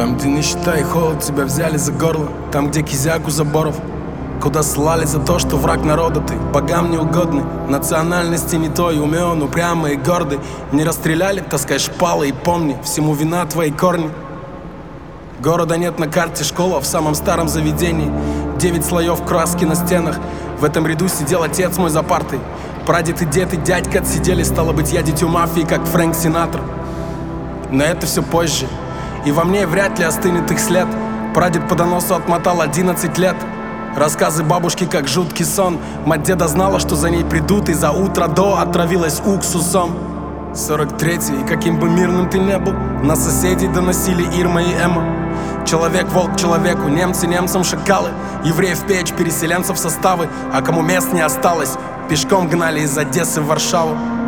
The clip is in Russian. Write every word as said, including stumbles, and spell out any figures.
Там, где нищета и холод тебя взяли за горло, там, где кизяк у заборов, куда слали за то, что враг народа ты, богам неугодный, национальности не той, умен, упрямый и гордый. Не расстреляли, таскай шпалы и помни, всему вина твои корни. Города нет на карте, школа в самом старом заведении. Девять слоев краски на стенах, в этом ряду сидел отец мой за партой. Прадед и дед и дядька отсидели, стало быть, я дитё мафии, как Фрэнк Синатра. Но это все позже, и во мне вряд ли остынет их след. Прадед по доносу отмотал одиннадцать лет. Рассказы бабушки, как жуткий сон. Мать деда знала, что за ней придут, и за утро до отравилась уксусом. Сорок третий, и каким бы мирным ты не был, на соседей доносили Ирма и Эмма. Человек-волк человеку, немцы немцам шакалы, евреев в печь, переселенцев в составы. А кому мест не осталось, пешком гнали из Одессы в Варшаву.